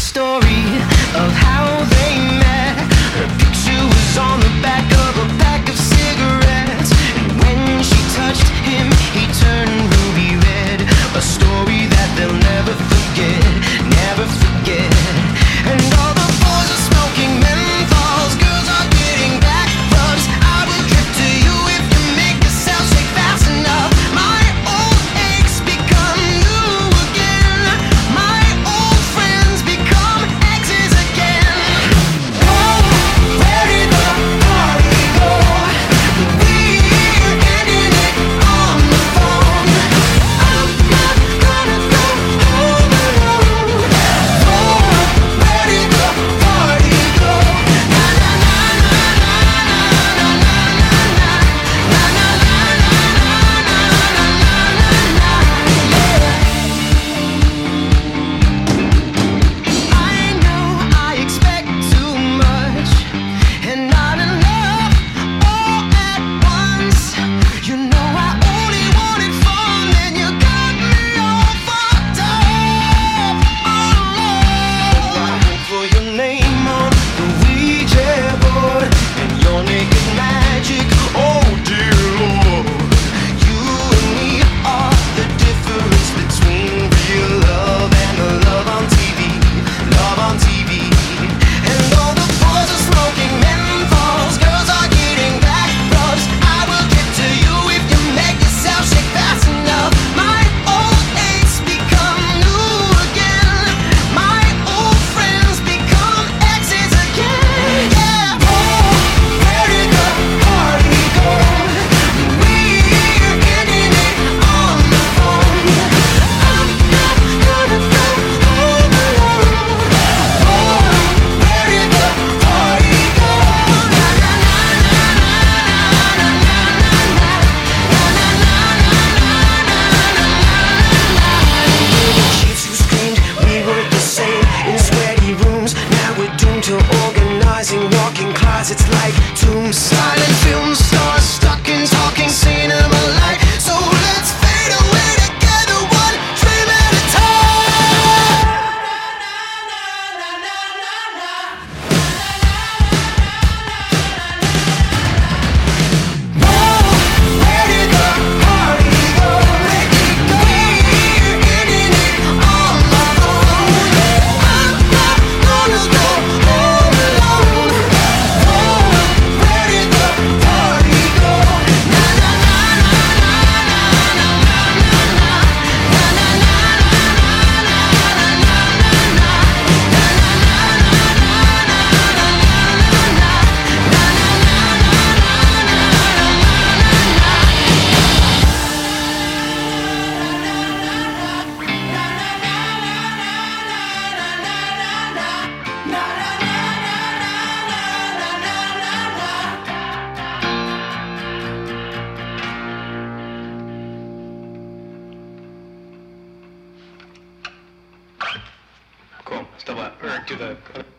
story of how they met. Her picture was on the back of a pack of cigarettes, and when she touched him, he turned ruby red. A story that they'll never forget, never forget. And all the boys are smoking menthols, girls are getting back rubs. I will drip to you if you make yourself shake fast enough. My old aches become new again. My old friends become exes again. Oh, where did the party go? We're ending it on the phone. I'm not gonna go home alone. Oh, where did the party go? Na na na na na na na na na na na I know I expect too much and not enough all at once. You know I only wanted fun, and you got me all fucked up. I wrote for your name on the Ouija board and your naked magic. Oh dear Lord, you and me are the difference between real love and the love on TV. Love on TV. And all the boys are smoking menthols, girls are getting back rubs. I will get to you if you make yourself shake fast enough. My old aches become new again. My old friends become exes again. Yeah. Oh, where did the party go? We're ending it on the phone. I'm not gonna go home alone. Oh, where did the party go? Na na na na na na na na Kids who screamed, we were the same in sweaty rooms. Now we're doomed to organizing walk-in closets like tombs. Silent film stars stuck in talking cinema light. So let's fade away together, one dream at a time. Oh, where did the party go? We're ending it on the phone. I'm not gonna go home alone. Oh, where did the party go? Na na na na na na na na na Cool. Still what? Or do the